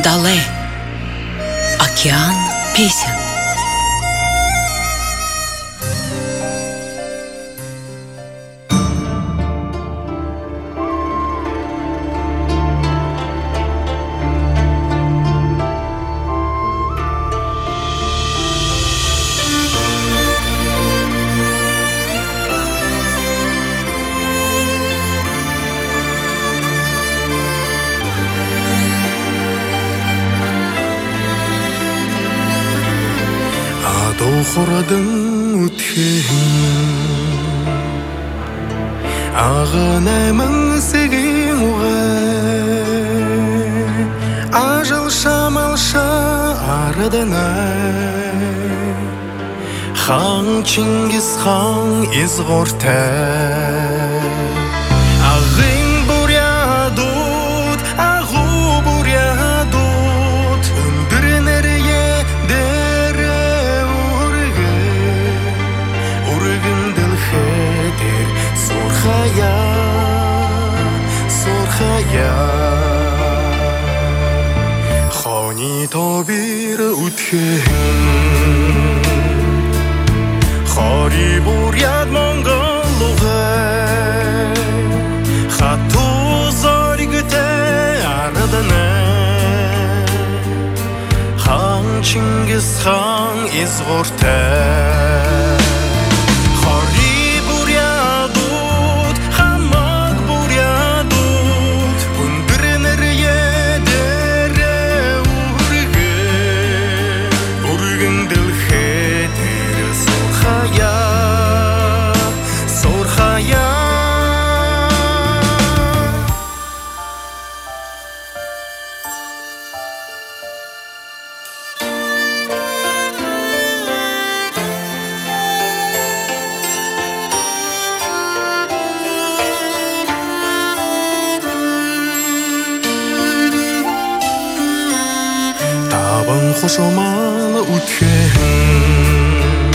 Дале. Океан песен. Тоқырдың өткен ағынаймын сеген оғай ажыл шамалша арадан ай хан Чингис хан изғортай ағын бурядут ағу бурядут өндірінерге Сурхая Хони тобир үткен Хори буряд монголуғай Хату зоригіте арадана Хан Чингис хан изғортай Хошомал үткен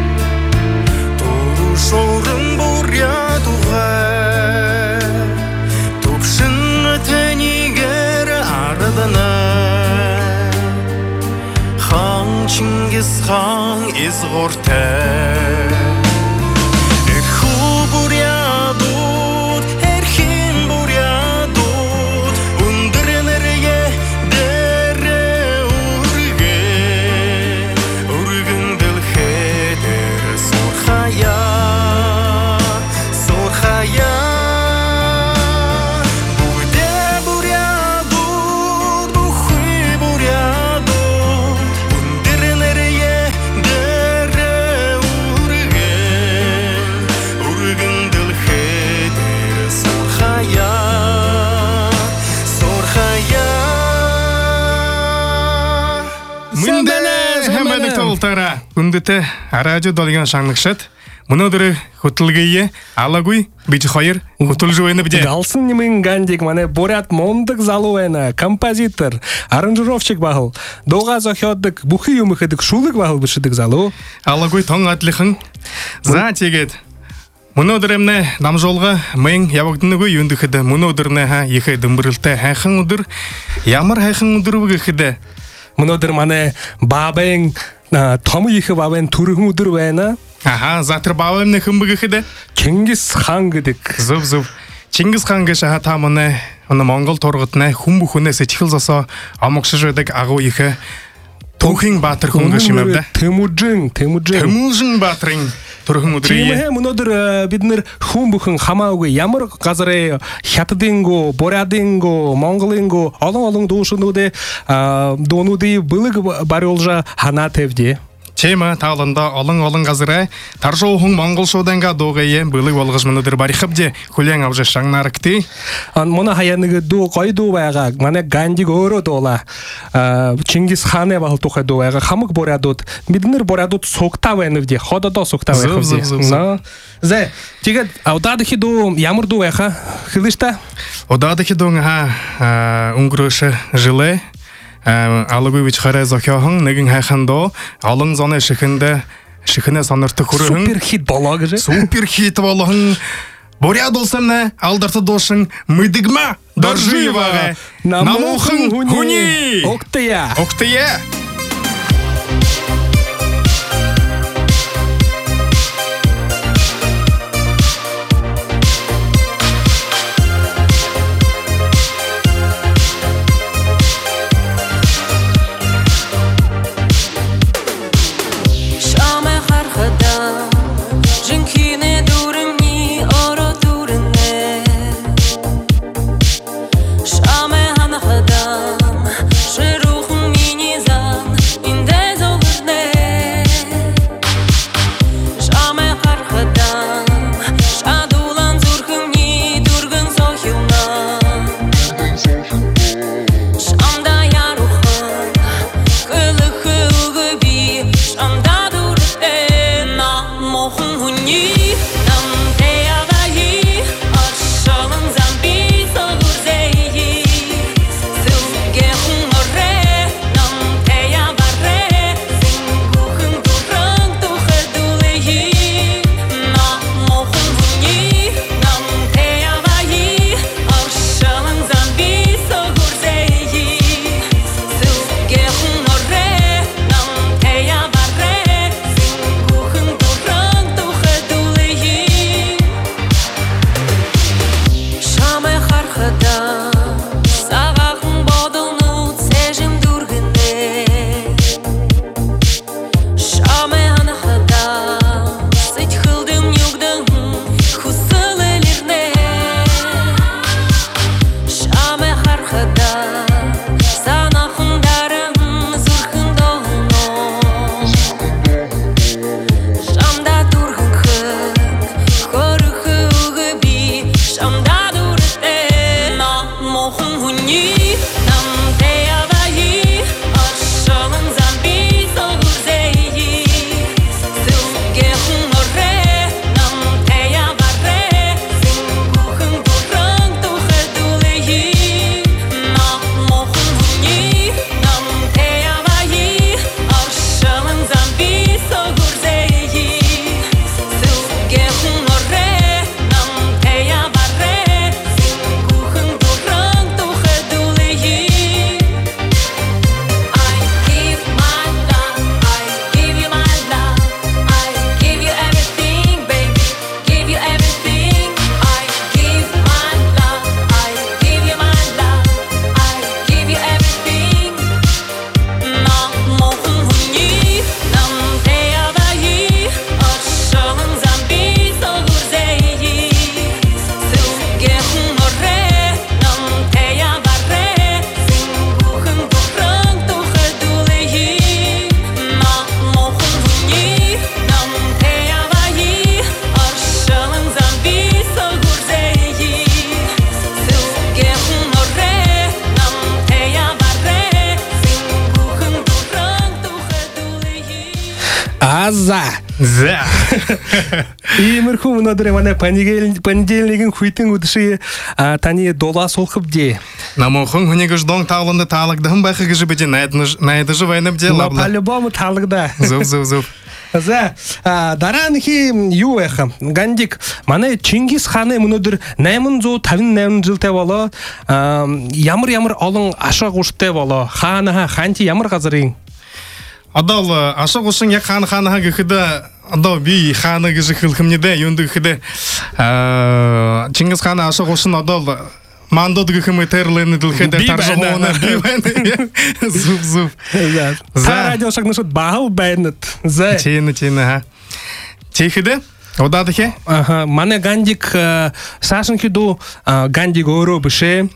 Туру шорын бурядуғай Тупшын тәнигер арадана Хан Чингис хан изғортай Эрху бурядут, эрхин бурядут Үндірінерге Үндіті радио долған шаңлықшат. Мұнадыры құтылғайы, алагуй, бейчі қайыр, құтыл жуайны біде. Галсын немін гандик, мане борят мондық залуайна, композитор, аранжировщик бағыл. Доға зохиоддық, бұхи юмықыдық, шулық бағыл бішідік залу. Алагуй тоң атлықын. За тегет. Мұнадырымны намжолға мәң явагдыны көй үндіқіді. Мұнадырны ехай дымбырылты хайқын ұдыр, ямар хайқын ұдыр бұғықыды. Мұнадыр мане бабаң Тамы ехі бабаң түрігің ұдыр бәйна? Аха, затыр бабаң кім бұғықыды? Чингис хан гідік. Зұп. Чингис хан гіша тамыны, оны монгол торғытына хүм бұхыны сечіл заса амықшы жөдік ағу ехі Тухин батыр хүнгі шимәбді. Темужин батырың тұрғын ұдыры. Тимеге мұнадыр биднер хүм бұхын хамауғы ямыр қазыры хятыдыңғы, борядыңғы, монголыңғы, алың доушынуды, донуды бұлық бары олжа хана тевде. Чема талында алың қазыры таржоуғын монгол шоданға доғайы бұлық олғызмынудыр барихыбде күлең авжы шаңнары кті. Мұна хаяныгы ду қойду байға, мане гандик өрі дола. Чингис хане бағыл тұқай ду байға, хамық борядуд. Биднер борядуд соқта вайнывде, ходада соқта вайхывде. Зе, тегет, аудадыхи ду ямыр ду байға, хылышта? Аудадыхи ду ұңғырышы жылы. Алыгуевич харай зохиохан нэгэн хайхандо алын зоны шихэнэ санарты хүрэн супер хит болоо гэж супер хит болгон Боря долсамна алдарты дошың мыдыгма доржиеваға намухың хуни Октыя. За. Иймэрхүү өнөөдөр манай понедельникийн хүйтэн өдший таны дулаас суулгав дээ. Намохон хүнийг ждон тааланд таалагдсан байх гэж бид найдаж байна бдээ лавла. По-любому таалагдаа. Зөв. За дарааныхи юу байх вэ? Гандик манай Чингис хааны өнөөдөр 858 жилтэй болоо ямар олон ашаа гуштай болоо хаанти ямар газрын одоо ашаа гушин яг хаанаа гэхэд одоо би хаана гэж хэлэх юм нэ юунд гэхэд Чингис хааны ашаа гушин одоо мандод гэх юм терлэн дэлхэд таржуулна би байна. Зүв. За радио шагнашд баал байнат. За чинь ха. Тэгэхэд удаадаха манай Гандик саашин хидо Гандик өөрөө бишээ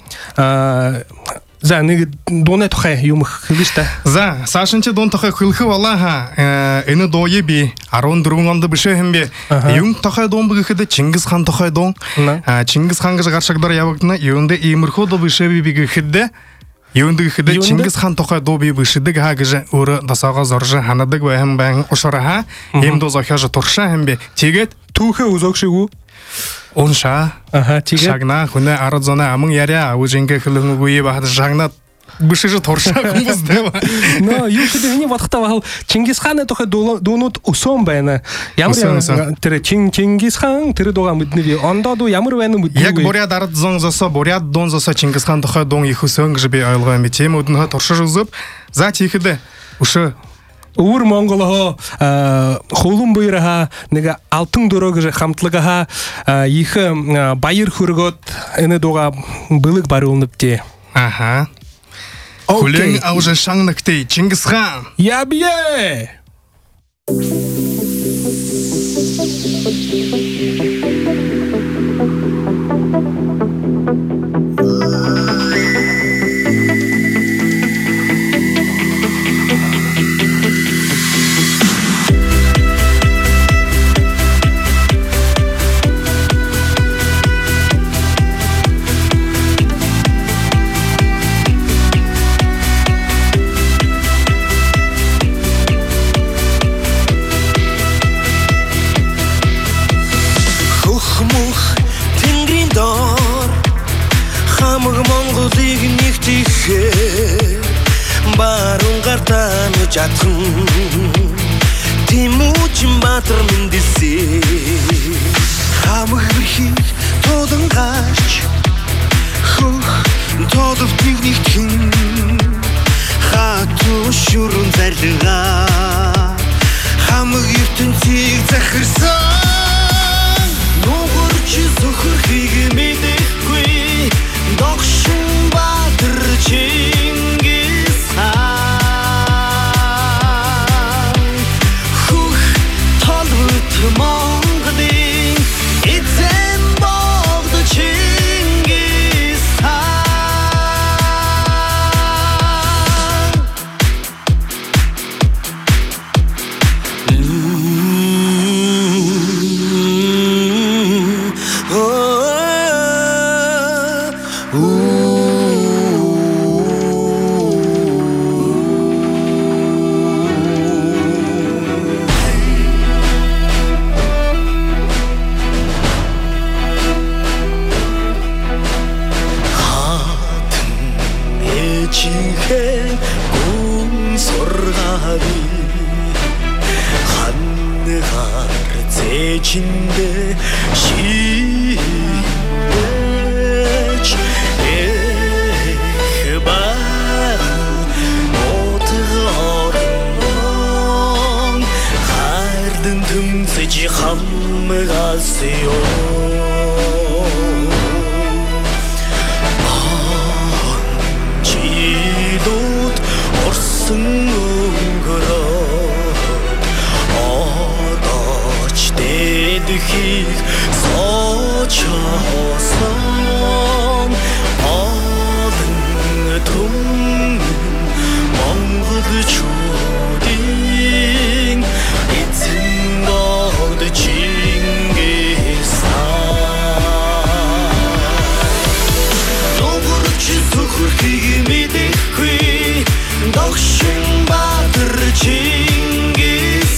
за нэг дууны тухай юм хэлж та. За саашин чи дуун тухай хэлэх болоо энэ дууе би 14 онд бишээ юм би юм тухай дуун гэхэд Чингис хаан тухай дуун Чингис хаан гэж гаршагдаар явагдана юундэ иймэрхүү дуу бишээ би гэхэд юунд гэхэд Чингис хаан тухай дуу би бишдэг гэж өөр дасаага зорж ханадаг байхan байн ушраа юм дуу зохиож туршаа юм би тэгээд түүхээ үзөгшгүй унша тэгээд шагна хүнэ 10 зона аман яриа үжингээ хөлөнгөгүй бахад шагнаад Бишиж туршаа хүмүүс дээ. Нөө юу гэдэг нь бодохтой бол Чингис хааны тухай дуунууд өсөн байна. Ямар тэр Чингис хаан тэр дууга мэднэ. Ондоо ямар байна мэднэ. Яг буряд ард зон зосоо буряд дуун зосоо Чингис хаан тухай дуун их өсөн гэж би ойлгоо юм. Тийм өднөө туршиж үзв. За тийхэд өшөө Өвөр Монголоо хөлөн буйраа нэг алтан дөрөө гэж хамтлагаа их баяр хүргөөд энэ дууга бэлэг баруулнавтээ. Аха. Хүлэн авсан шангнагтэй Чингис хаан. Ябие. Жатхан Тимүчин Баатар мэндэлсэ хамаг бэрхийг тулан гарч хөх тодов нэгтгэн хатуу шүрэн зарлага хамаг ертөнцийг захирсан нугарч зөвхөрхийг мэдэхгүй догшин Баатар Чингис хаан Монголын эзэн богд Чингис хаан içinde şiireç ehbar otuğarından hardın tümseci hamgasıyor Çidut orsun ungura Dedikik saçasan Adın tüm Mongol çudin İtin bağdı Чингис хаан Нугурч зөвхөрхийг мэдэхгүй Догшин Баатар Чингис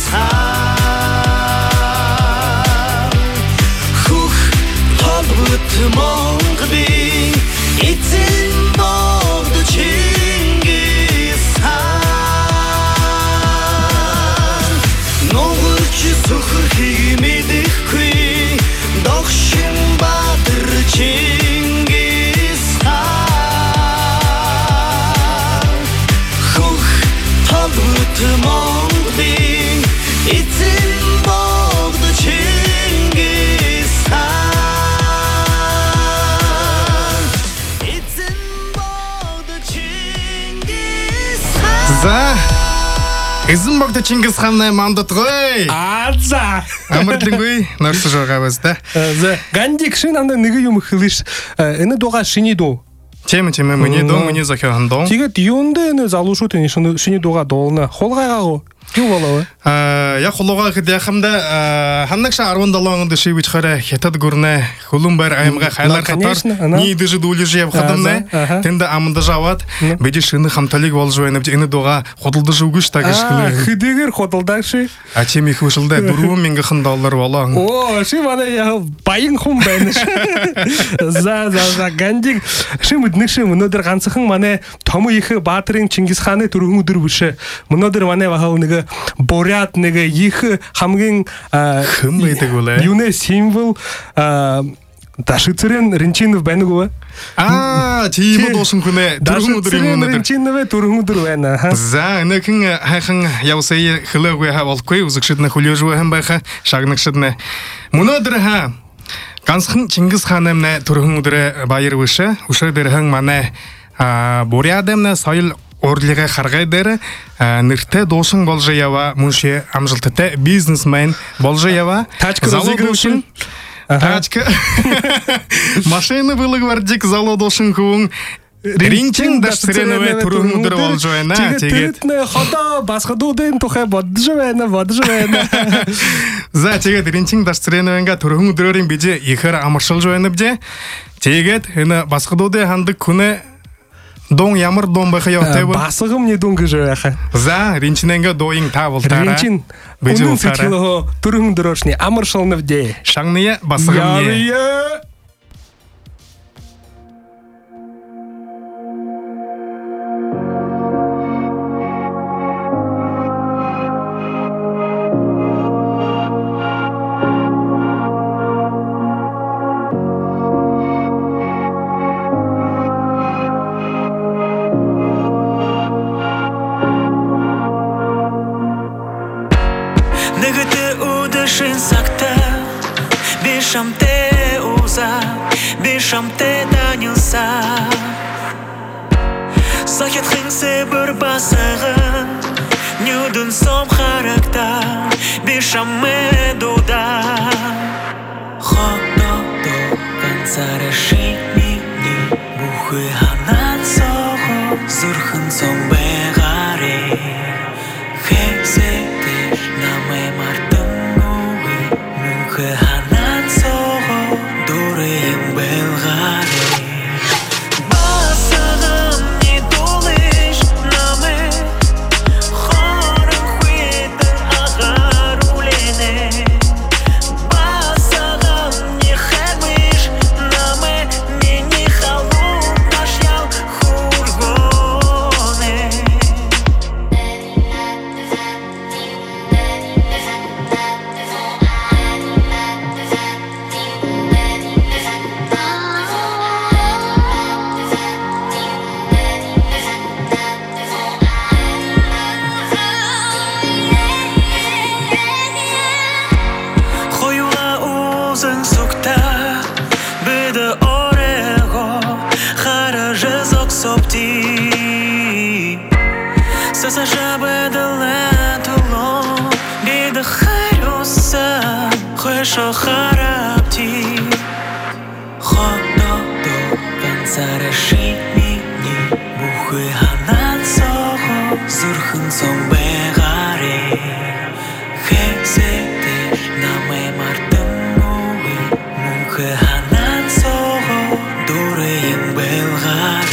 хаан Монголын эзэн богд Чингис хаан Нугарч зөвхөрхийг мэдэхгүй догшин Баатар Чингис хаан Хөх толгот Монголын эзэн богд Чингис хаан За эзэн богд Чингис хааны мандатгой. За амарлингүй норсож байгаа биз дээ. За гандик шин анда нэг юм хэлж энэ дууга шиний дуу. Тийм миний дуу миний захиан дуу. Тэгээд юундэ энэ залуушуудын шиний дууга дуулна. Хулгайгаа Юу болов? Яг хулууга гэдэхэмдэ ханагша 17 онд шивж хараа хятад гүрнэ хөлүмбэр аймга хайлар хатар нийдэш дүүлж явхадамнэ тэнд амдаж аваад бид шинэ хамталыг болж байна гэж энэ дуга худалдаж өгнө ш тагш хэдийгээр худалдаа ши ачим их хөшөлдө $4,000 болоо. Оо ши манай яа баян хүн байна ш. За гандиг ши мэднэ ши өнөөдөр ганцхан манай том их Баатрин Чингис хааны төрхөн өдөр биш. Өнөөдөр манай бахав нэг бурят нэг их хамгийн хэн байдаг вэ? Юунэ символ Дашицрэн Ринчинов байна уу? Тийм дуусан хүнээ төрхөн өдрийн өнөөдөр Ринчинов төрхөн өдөр байна. За нэгэн хайхан явсаа хөлөөгөө хавалгүй үзэгшиднэ хүлээж байгаа байха шагнагшиднэ. Өнөөдөр ганцхан Чингис хаан амна төрхөн өдрөө баяр вэшэ. Өшөөдөр хэн манай бурядэмна соёл урлагийн харгай дээр нэртэй дуусан болж яваа мөн ши амжилттай бизнесмен болж яваа. Залуу тачка машина бүлэг варжик залуу дуусан хүн Ринчин Дашцрэнэвэ төрхөн өдөр болж байна. Тэгээд ходоо басгадуудын тухай бодож байна. За тэгээд Ринчин Дашцрэнэвэнга төрхөн өдрөөрийн бижээ ихэр амаршилж байна бижээ. Тэгээд энэ басгадуудын хандаг хүнээ Дон ямар дон байх явтай вэ? Басгамны дон гэж яхаа. За, Ринчнэнга дооин таавалтаараа. Ринчин өнөө сэтгэлөө төрхөн дөрөөшний амар шолновдээ. Шагны басгамны. Бишамте данилса Сахет хинсе бір басығы Нюдын сом характа Бишаме дуда Хоно до конца решими Бухы ханат сохо Зурхын сон бегаре Хейсе теш наме мартын уи Мухы ханат сохо Дурым белгаре Басагам не долыш наме Хорым хуетер агарулене Басагам не хэмиш наме Мени халу ташял хургоне Саса жабедален толон Бида хайруса Хэшо харапти Хоно до конца решими Бухы ханат сохо Зурхын сон бегаре Хейсе теш наме мартын уи Мухы ханат сохо Дурым белгаре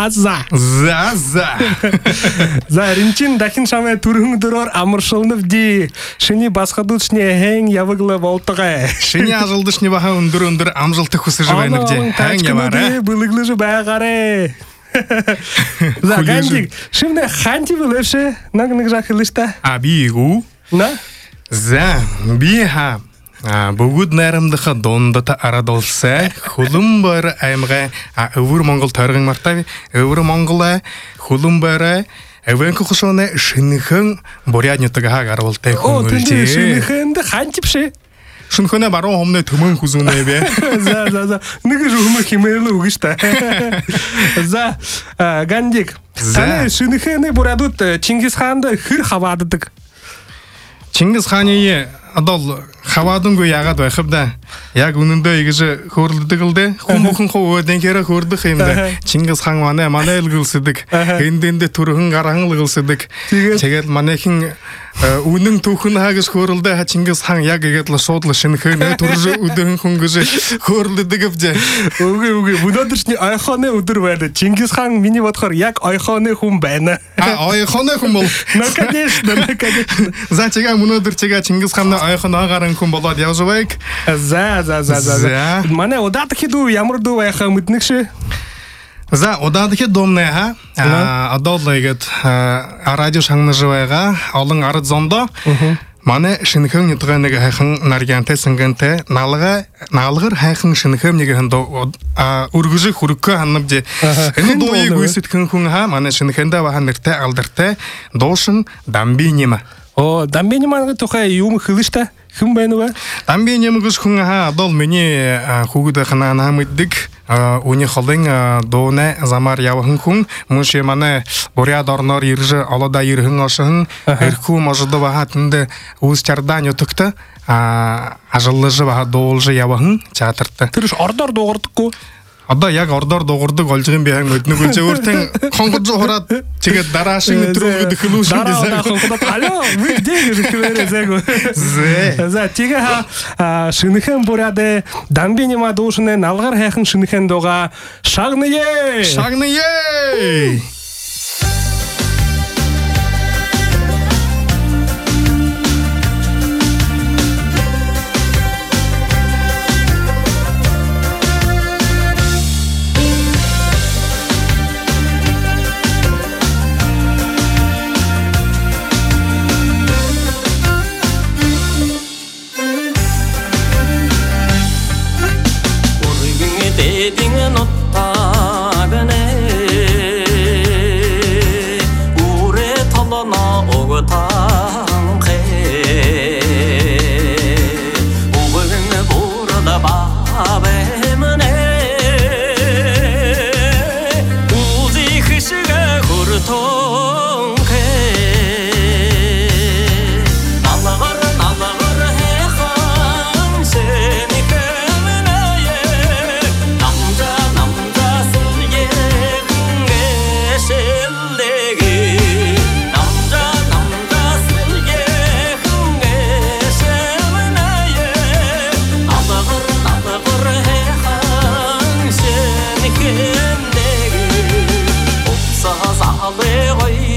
За. За ринчин дахин шамаа түрхэн дөрөөр амаршилнавди. Шиний басхадуучны хэн явагла болтогоо. Шиний ажалдчны баха өндөр амжилт хүсэж байна гэж хэн яваарэ. Бүлэглэж байгаарэ. За ганжиг шинэ ханти бүлэшэ нэг жахлышта. Би юу? На? За би ха бүгд найрамдах дундад арадулсаа хөлбөр аймгаа өвөр Монгол тойргон мартав өвөр Монгол хөлбөр авенко хошоне шинхэн буряднятаг хагаруултай хүн үлжээ. Шинхэнд хантипшэ. Шинхэнэ баруун хомны төмөн хүзүүнэ бэ. За нэг юм химэрлээ үгэж та. За гандик. Таны шинхэний бурядууд Чингис хаанд хэр хавааддаг. Чингис хааны адол хаваадангүй яагаад байх вэ? Яг үнэндээ ингэж хөөрөлдөг л дээ. Хүмүүхэн хөвөдөн хэрэг хөөрдөх юм дээ. Чингис хаан манай л гэлсэдэг. Эндэндээ төрхөн гарахан л гэлсэдэг. Тэгээд манайхын үнэн түүхэн хаагас хөөрөлдөө Чингис хаан яг игээд л шууд л шинхэн төрж өдөн хөнгөж хөөрөлдөг гэвжээ. Үгүй өнөөдрчний ойхооны өдөр байна. Чингис хаан миний бодохоор яг ойхооны хүн байна. Ойхооны хүн бол. Накадешна. За чига өнөөдөр чига Чингис хааны ойхоноогоор хүн болоод явж байг. За. Манай удаадаг дүү ямар дүү байхаа мэднэгшээ. За удаадаг дүүмнэ ха. Адуулгээд радио шангнаж байгаа олон ард зондоо манай шинхэн ядгаа нэг хайхан наргантай сангантай наалгар хайхан шинхэн нэг ханд өргөж хүрхэ ханамж энэ дууийг үсэтгэн хүн ха манай шинхэндээ бахан нэртэй алдартай дуушин Дамбинима. Дамбинимагийн тухай юм хэлжтэй хэн байна вэ? Дамбинимгс хүн ха адол миний хүүхэд ханаа намддаг үний холын дууны замаар явхан хүн мөш манай буряд орноор ирж олода ирхэн ошин эрхүү мождо бахатнд үс чардан ютогт ажиллаж баха дуулж явхан чатарта. Тэр ордоор дуугардаггүй. Одоо яг ордоор дуурдаг олж юм би хань мэднэг үл зөвөртэн хонгож хураад тэгээд дараа шиг өдрөөгд хөлүүшин гэсэн. Алло, видео гэвэрэ зэго. За тига шинхэн буряд Дамбинима дуушны налгар хайхан шинхэн дуга шагнае. Hãy subscribe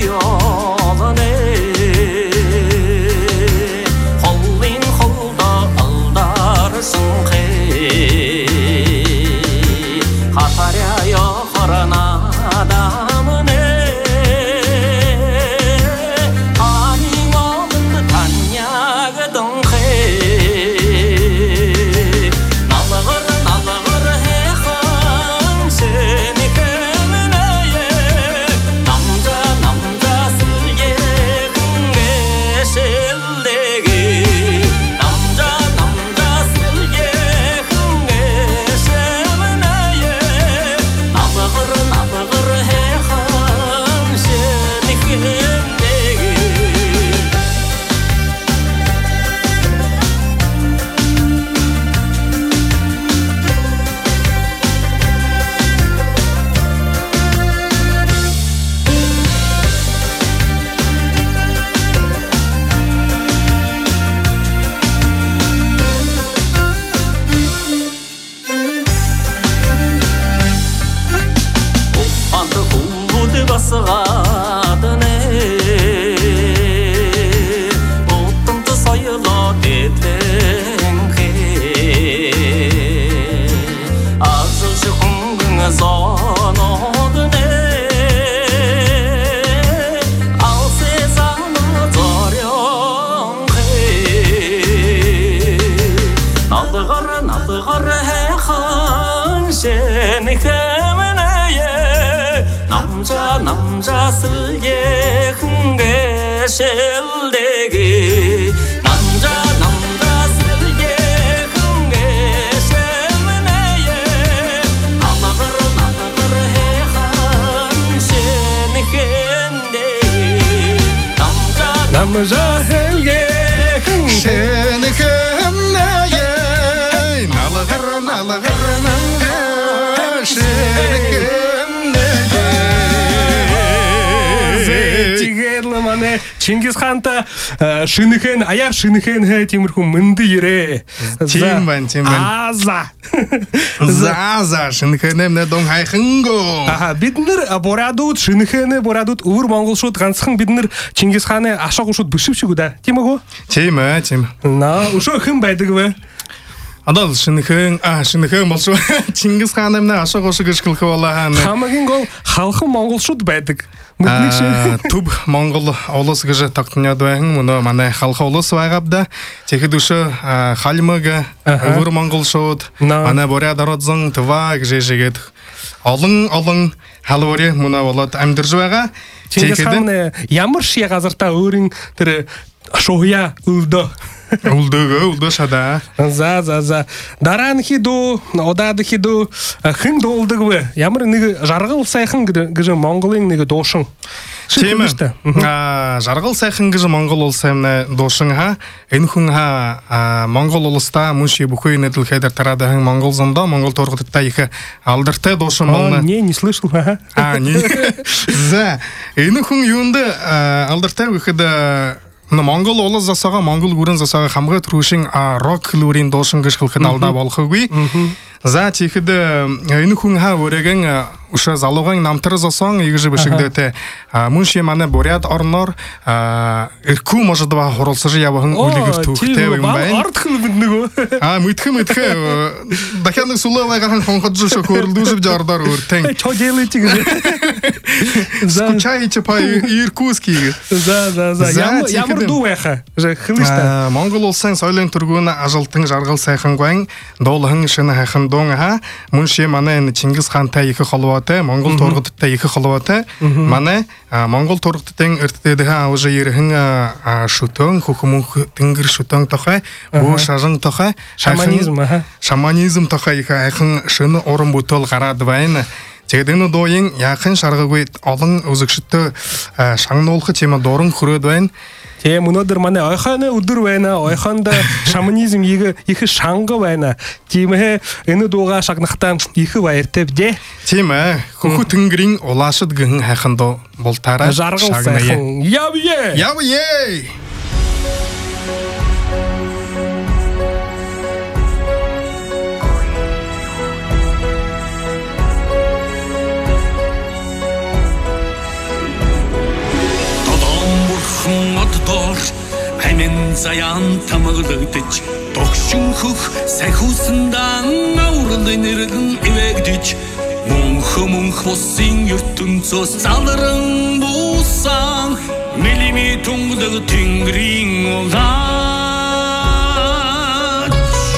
남자슬 예흥 개실대기 남자슬 예흥 개실내예 아마가르 해한 신이겠네 남자 예흥 신이겠네 나라가르 신이겠네 Мане Чингис ханта шинхэн аяар шинхэн тиймэрхүү мэнди ирээ. Тийм байна. За шинхэн дон хайханго. Бид нэр борадууд шинхэн борадууд өвөр монголшууд ганцхан бид нэр Чингис хааны ашаагуушууд бишвшиг үү да. Тийм үү? Тийм. Наа өшөө хэн байдаг вэ? Адал шинхэн болшоо Чингис хаан нэ ашаагуушиг гიშгэлэх болоо. Хамгийн гол халхан монголшууд байдаг. Төв Монгол улс гэж тогтноод байна. Мөн манай халах улс байгаадаа тэгэхэд өшөө халимаг өвөр монголшууд манай боряд орозон това гэж шигээд олон халуурь мөн болоод амьдарж байгаа. Чингис хаан ямар шия газартаа өөрийн тэр шууя үлдөө шада. За. Дараа нь хідүү, удаад хідүү хэн дуулдаг вэ? Ямар нэг жаргал сайхан гэж Монголын нэг дуушин. Тийм ээ. Жаргал сайхан гэж Монгол улс амна дуушин энэ хүн Монгол улстай мөн ши бүхий нэдлэхээр тараад хан Монгол зондоо Монгол тургадтай их алдартай дуушин болно. Не слышал. За энэ хүн юунд алдартай гэхэд Монгол улс засаага Монгол гүрэн засаага хамгаа түрүүшин рок лүрийн дуушин гэж хэлэхэд алдаа болохгүй. За тэгэхэд энэ хүн өөрийн өшөө залуугын намтар зосон ийгж бишигдээтэй мөн ши манай буряд орноор эрхүү можод ба хуралсаж явахан үлэгэр түүхтэй юм байна. Ордхон мэднэгөө. Мэдхэн дахиад нэг сулаагахан хонхож шо хөрлдүүсөв жардаар өртэн. Чоделич гэж. Скучаете по иркутски. За. Ямар дүү байхаа. Христэ. Монгол улсын соёлын төргүүн ажалтан жаргал сайхан гуайн дуулхан шинэ хайхан дуун мөн ши манай Чингис хаантай их холбоотой Монгол тургадтай их холбоотой манай Монгол тургадтын эрдтэйхэн авж ирхэн шүтэн хөхмөнх тэнгэр шүтэн тохой бөө шажин тохой шаманизм тохой их хайхан шинэ уран бүтээл гараад байна. Тэгээд энэ дуугийн яахан шаргагүй олон үзэгчтэй шагнуулах юм дуран хөрөөд байна. Тийм өнөөдөр манай ойхооны өдөр байна. Ойхоонд шаманизм их шанга байна. Тийм ээ энэ дууга шагнахтаа их баяртай бдэ. Тийм ээ хөхө тэнгэрийн улаашд гэн хайхан дуу бол тараа шагная. Явъе. Хэмэн заяан тамгалагдаж догшин хөх сахиусан аурлын нэргэн ивэгдэж мөнх босын ертөнцөөс залран буусан мэлими тундаг тэнгэрийн улаач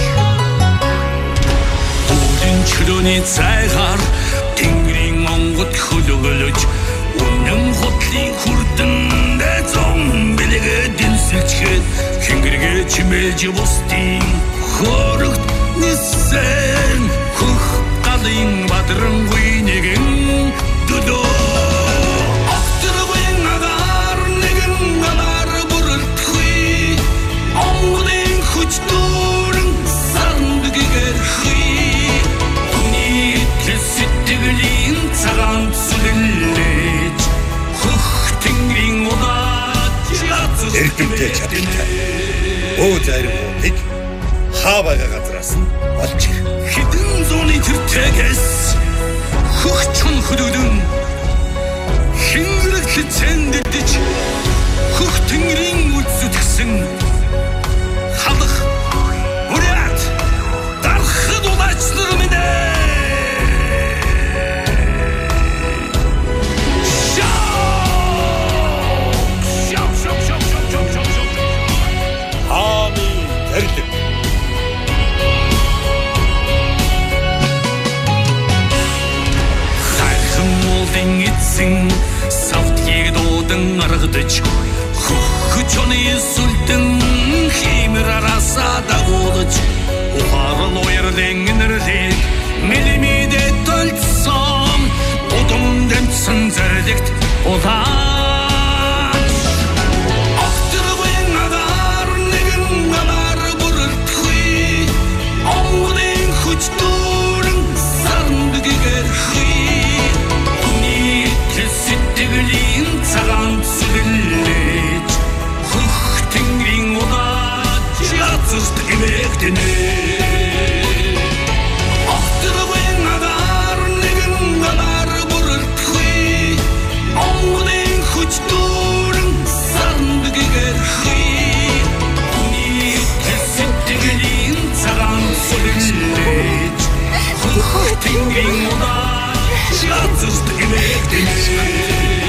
Дөрөн чөлөөний цайгаар тэнгэрийн онгод хөлөглөж үнэн хотлын хүрдэн зом бэлэгэ дэнсэлчгээд хэнгэргээ чимээж бустын хорогт нисэн хөх галын бадрангуй нэгэн дудоо Ахтыргуйн агаар нэгэн галаар бүрэлтхүй онгодын хүч дүүрэн сарндгийгэр хүй Хүний тэсэтгэлийн цагаан сүлэллээж хөх тэнгэрийн эрдэмтэй чадaltaй. Өө зарим хаа байгаа газраас нь олж ир. Хэдэн зууны тэртэгээс хөгчөн хөдөлөн хингэрэг хичээндэж хөх тэнгэрийн үдсүтгсэн халах уряд дархад улаачлар минь Ардын аргыдыч Хүчөний сүлтэн химэр араса дагуулыч Ухарыл ойрден инэрлик Мелимиде төлтсөн Удум дэмтсэн зэрликт Улаан Ақтыргын адар нэгэн галар бүрэлтхүй Оңгын хүчтүүрэн сарндыгэр хүй Уни төсөттөглин цагаан сүлэллэж Хөх тэнгэрийн удаа Жиацырт эмэгдэнэ Ақтыргын адар нэгэн галар бүрэлтхүй Оңгын хүчтүүрэн сарндыгэр хүй Уни төсөттөглин цагаан сүлэллэж Хөх тэнгэрийн удаа Жиацырт эмэгдэнэ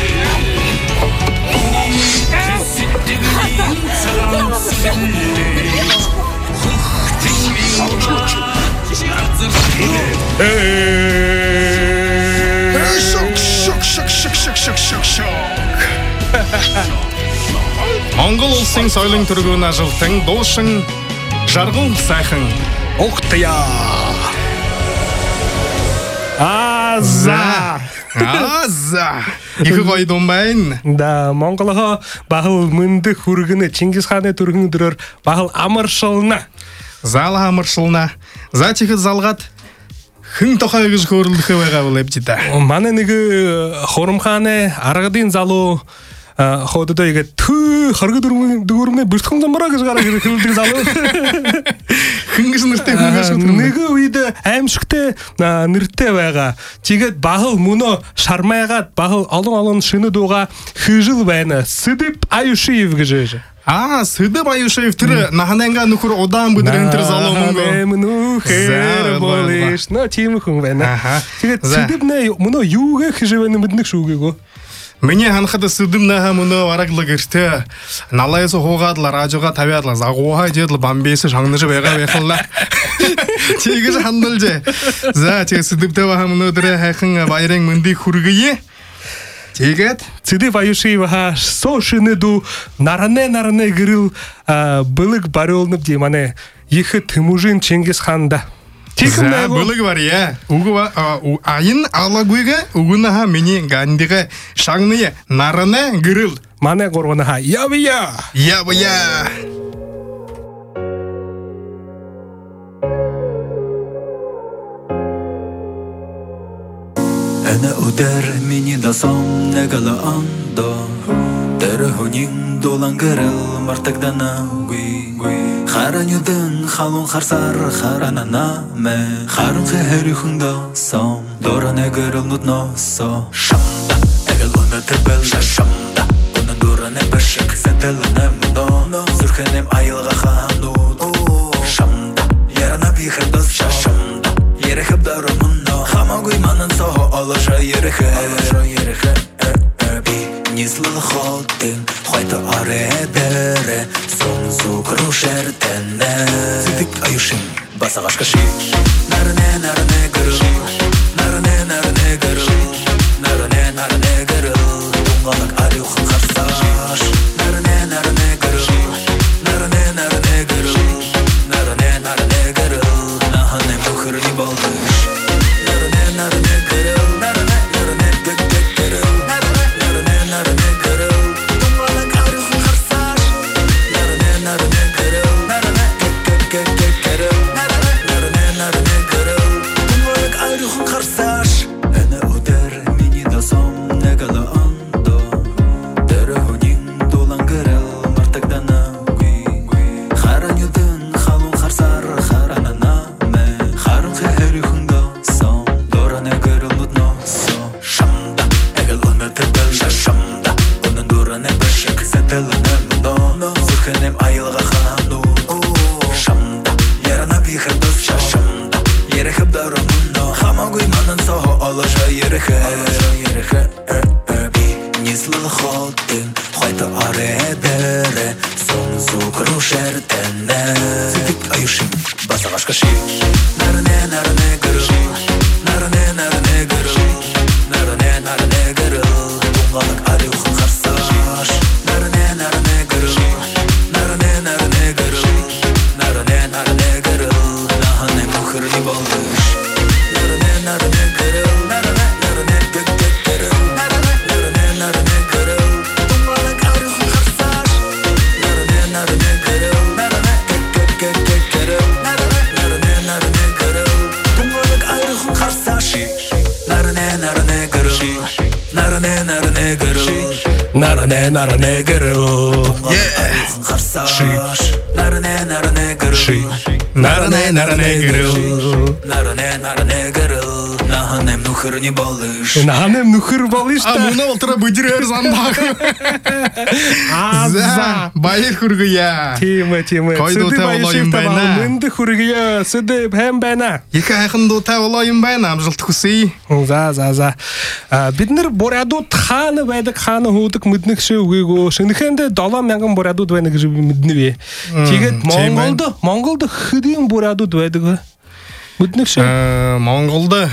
Монгол улсын соёлын төргөөн ажилтан дуушин жаргал сайхан угтая. Аза. Их гоё дум байна. Да, Монголоо бахал мөндөх хүргэнэ Чингис хааны төрхөн өдрөөр бахал амаршилна. Заал амаршилна. За чихэд залгаад хэн тохой гэж хөөрлөхөө байгаа бол явж да. Манай нэг хурамхааны аргадын залуу хододоо игээ түү харгад дөрмө бэлтгэн замраа гэж гараа хэлдэг залуу. Хингээс нэртэй хингээс нэг үед аимшигтэй нэртэй байгаа. Тэгээд бахал мөнөө шармайгаад бахал олон шинэ дууга хижил байна. Сэдэп Аюшиев гэж. Сэдэп Аюшиев тэр нахананга нөхөр удаан бүдэр энэ тэр залуу мөнгө. Нөхөр болиш. Нөө тийм хүн байна. Тэгээд сэдэп мөнөө юугээ хиживэн мэднэг шүүгээгөө. Миний ханахад сэдэвнэхэ мөнөө вараглаг эртээ налаэс хуугаад радиога тавиад загуугаа жидл бамбис шангнаж байгаа байхалла. Чигээс хандалж. За тэгээ сэдэвтэй байгаа мөнөөдрөө хайхан баярын мэндийг хүргэе. Тэгээд Сэдэп Аюшиев сошинэду наране гэрэл былэг бариулнав ди манай ихэд Тэмүүжин Чингис хаанда. За былэг барья. Айн алагүйгээ өгнөха миний гандигэ шагны наране гэрэл манай гурванаха явъя. Ana udar mini da som negala ando Tere honin dolan gerel martagdana gui Харanyудан халун харсар харанана me Харун хэхэри хүнда som Доране гэрэл нудносо Шамда эгэл уна тэрбэл шамда Уна доране бэшик сэтэлэнэм доно Зүрхэнэм айылға хануд Шамда ярана бихэрдос шамда Ерэхэб дарамуно Хамагуй манан сохо алаша ерэхэ Нислыл ходын Хойто аре-дере Сунзу крушертэнэ Сэдэп Аюшин Басағашқа ши Наране гэрэл Наране гэрэл Наране гэрэл Тунғалак арюхын қарсаш Наране гэрэл Наране гэрэл Наране гэрэл Нахане мұхырни балдыш Наране гэрэл Наране гэрэл Тунгалак арюхан харсаш наране гэрэл. Наране гэрэл. Наханем нөхөр не болыш. Наханем нөхөр болыш та. Мөн ултра бүжрээр сандаг. За баяр хүргье. Тийм ээ. Койдотой болоо юм байна. Мэнд хүргье. Сэдэ хэм байна. Их хайхандуутай болоо юм байна. Амжилт хүсье. За. Бид нэр бурядууд хаана байдаг, хаана хөөдөг мэднэх шиг үгүйгөө. Шинэхэндээ 7000 бурядууд байна гэж мэднэ вэ. Тэгээд Монголд хэдийн бурядууд байдаг вэ? Мэднэх шиг. Монголд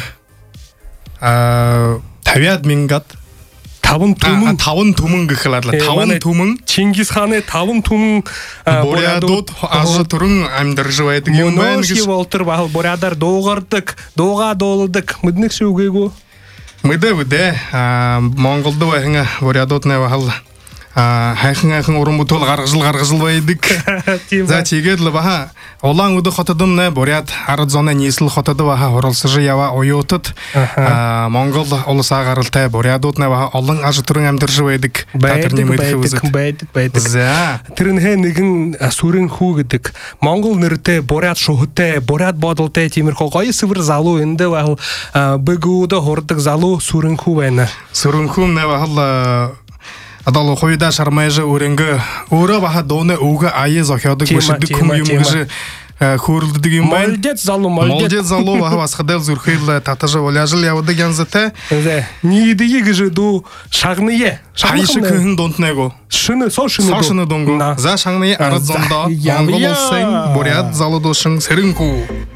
50-аад мянгад 5 түмэн гэх ладлаа. 5 түмэн Чингис хааны 5 түмэн бурядууд аж төрөн амьдарж байдаг юм байна гэж Волтер бахал бурядар дуугардаг, дууга дуулдаг мэднэх шиг үгүйгөө. Мэдээ. Монголд байхын бурядууд нэ бахал хайхан уран бүтээл гаргаж байдаг. За тэгээд л баха улаан өдөх хотод нэ буряд ард зоны нийслэл хотод баха хуралсаж ява оюутад Монгол улсаа гаралтай бурядууд нэ баха олон аж төрөн амьдарч байдаг. Тэрний мэдхүү үзэг байдаг. За тэр нэгэн сүрэн хүү гэдэг Монгол нэртэй буряд шүхтэй, буряд бодолтой тиймэрхүү гоё сэвэр залуу эндээ баха бэгүүд хурдаг залуу сүрэн хүү байна. Сүрэн хүү нэ баха адал хойда шармайж өөрөө баха дууны өвгө аяа зохиодог бишдэг хүм юм гэж хөөрөлдөг юм байна. Молодец залуу баха басхадал зүрхэл татаж уляжл явдаг янзтай. Нийдий гэж дүү шагныя. Хайшиг хэн дунднайгоо. Шөнө дунгоо. За шагны ард зондоо Монгол улсын буряд залуудушин сэрэнхүү.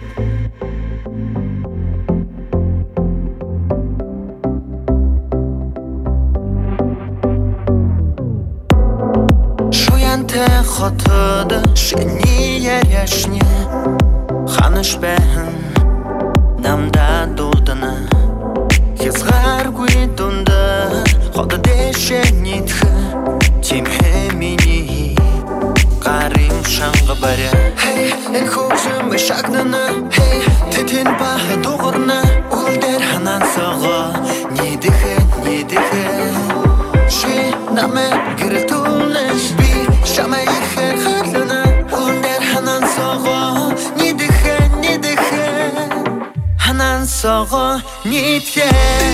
Хотод шини яшне ханыш бэхэн намда дулдана хязгааргүй дунда хот дэшэнитх тим хэмини гарим шанга баря эн хөөсөн шагнана тэтэн ба дуурна үлдэр ханан сага нидэх ши наме гэртүүлэш би шамай хэрлэна үлдэр ханан сага нидэх ханан сага нидэх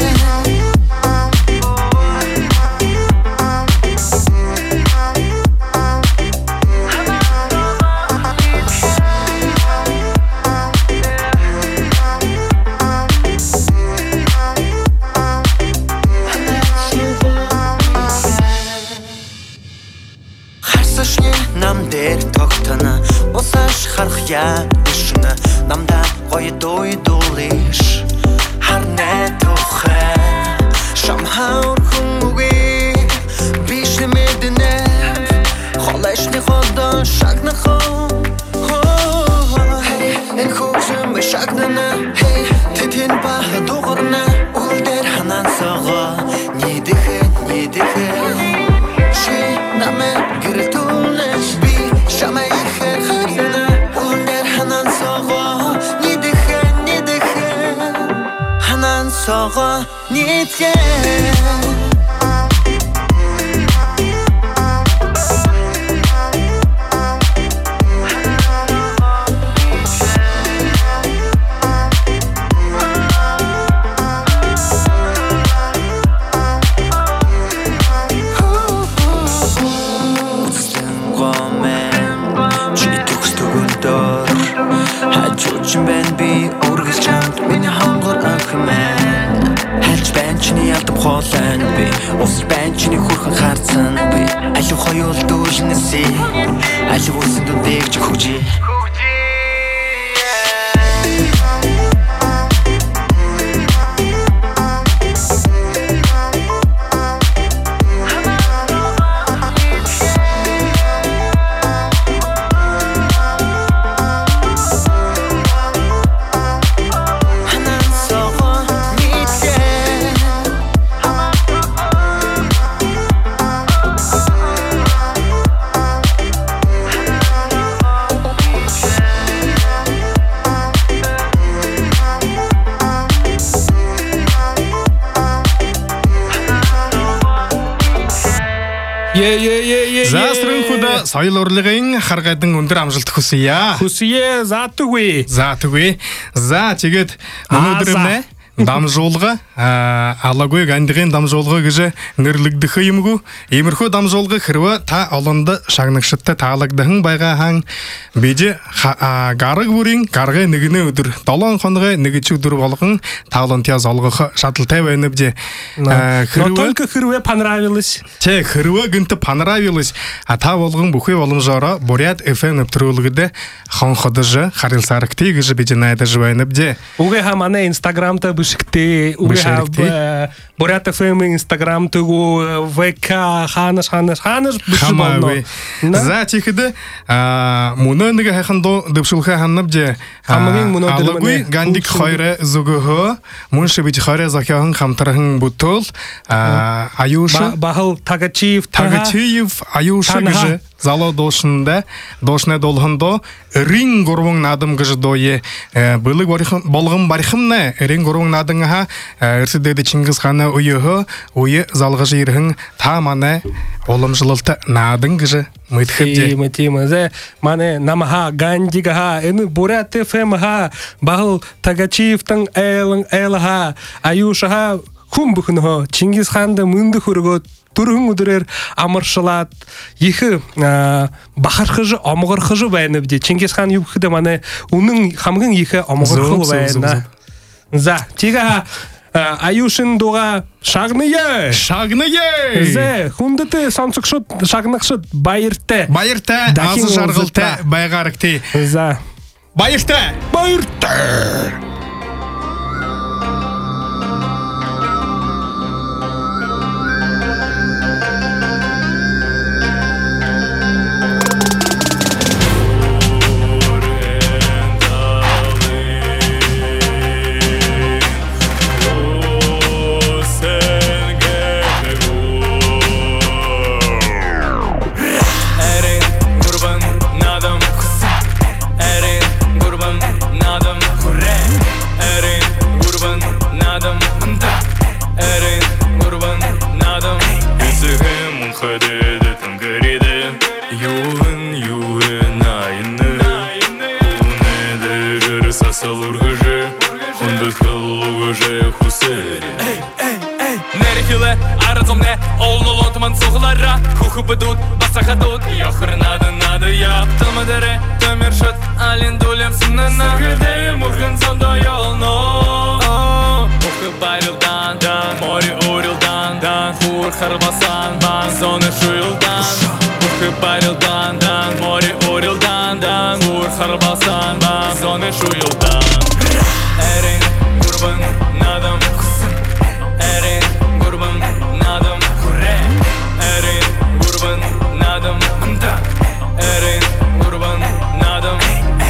намдэр тогтана усаш хархя ишна намда гоё дуулиш харнэ тухэ шамхаур хумуги биш мэднэ холашны ходо шагна хо эн хөөсөн шагнана тэтэн ба дуурна үлдэр ханан сага нидэх ши наме гэртүүлэш би шамай хэрлэна үлдэр ханан сага нидэх ханан сага нидэх Ben би үргэлж чамд миний хонгор ахмэн хальч бэнчний ядам хоолойн би ус бэнчний хүрхэн харцсан би алив хоёул дүүлнэсэ алив усан дүнтэйг хөгжи Застрын худа соёл урлагийн харгайдан өндөр амжилт хүсье. Хүсье заатгүй. За тэгээд өнөөдөр дамжуулга алагүй гандгийн дамжуулга гэж нэрлэгдэх юмгүй. Иймэрхүү дамжуулга хэрвээ та олонд шагнагчтай таалагдсан байгаа хан бид гараг бүрийн гаргын нэгний өдөр 7 хоногийн нэг өдөр болгон таалантяас олгох шатлалтай байна бие. Хэрвээ понравилось. Хэрвээ гэнт понравилось та болгон бүхий боломжоор Бурят FM нэвтрүүлэгт хонходож харилцаарахтыг гэж бид найдаж байна бие. Угээ манай Instagram-та бишгтэй угээ Бурят FM Instagram төгөө ВК ханаш биш болно. За тэгэхэд мөнөө нэг хайхан дэвшүүлхэ ханавж хамгийн мөнөөдөр алагүй гандик хоёроо зүгөө мөн шибиж хоёроо захиахан хамтран бүтүүл аюуша бахал тагачив аюуша гэж залуу дуушнаа долхондоо рин гурван наадам гэж дooye бэлэг болгон барихмна рин гурван наадан ха эрсдэд Чингис хааны үе залгаж ирхэн та манай уламжлалт наадан гэж мэдхэвчээ. Тийм манай намха гандига энэ Бурят FM ха бахал тагачивтан элха аюуша хүмбөхнө Чингис хаанд мөндө хөргөө түрхэн өдрөөр амаршлаад их бахархаж омгорхож байна бие. Чингис хаан юу гэхэд манай үнэн хамгийн их омгорхол байна. За чига аюушин дуга шагныя. Зэ хүндэт сонсогчд шагнагчд баяртай. Аз жаргалтай байгаарагтэй. За баяртай. Хухубадут, басахадут, йохрнада нада я. Тамадере, тамершат, алин дулем синана. Сагеде мухен санда ялно. Хухубарилдан, море урилдан, хур харбасан, зоны шуилдан. Хухубарилдан, море урилдан, хур харбасан, зоны шуилдан. Эрин гурбан надам, эрин гурбан надам. Надам, эрин гурбан надам.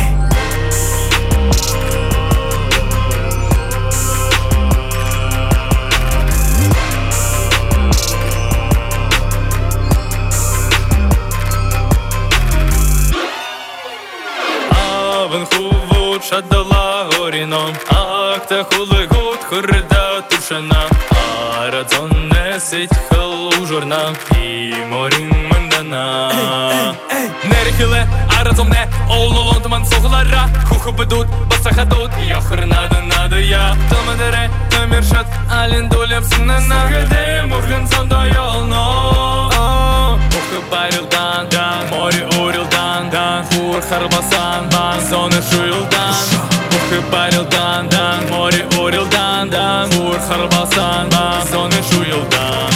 Аван хувут шадала горином, акта хулыгут хурда тушана. Арадзон несить халужурна и морин мандана. Нерхиле арадзомне ололонтман соглара. Хухубадут, басахадут, йохрнада нада я. Тамадере, тамершат, алин дулем синана. Сагеде мухен санда ялно. Хухубарилдан, море урилдан, хур харбасан, зоны шуилдан. Хухубарилдан, море урилдан, хур харбасан, зоны шуилдан.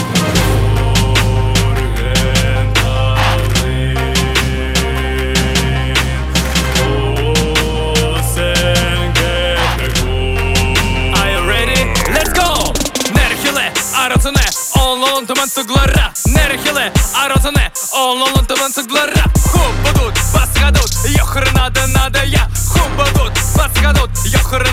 Ололон тумансыглара, нерхиле, аразане, ололон тумансыглара. Хубадут, басгадут, йохрнада нада я. Хубадут, басгадут, йохрнада.